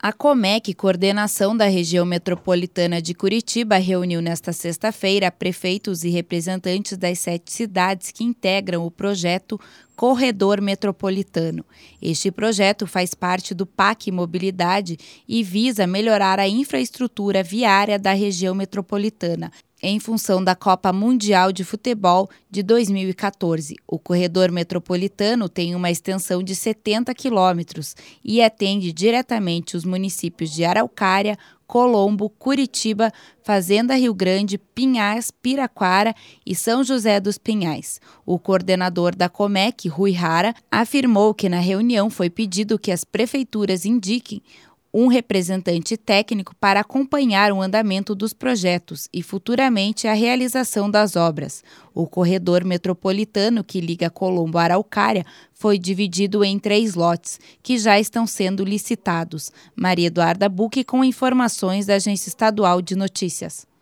A Comec, coordenação da região metropolitana de Curitiba, reuniu nesta sexta-feira prefeitos e representantes das 7 cidades que integram o projeto Corredor Metropolitano. Este projeto faz parte do PAC Mobilidade e visa melhorar a infraestrutura viária da região metropolitana, em função da Copa Mundial de Futebol de 2014. O corredor metropolitano tem uma extensão de 70 quilômetros e atende diretamente os municípios de Araucária, Colombo, Curitiba, Fazenda Rio Grande, Pinhais, Piraquara e São José dos Pinhais. O coordenador da Comec, Rui Hara, afirmou que na reunião foi pedido que as prefeituras indiquem um representante técnico para acompanhar o andamento dos projetos e futuramente a realização das obras. O corredor metropolitano que liga Colombo a Araucária foi dividido em 3 lotes, que já estão sendo licitados. Maria Eduarda Bucchi com informações da Agência Estadual de Notícias.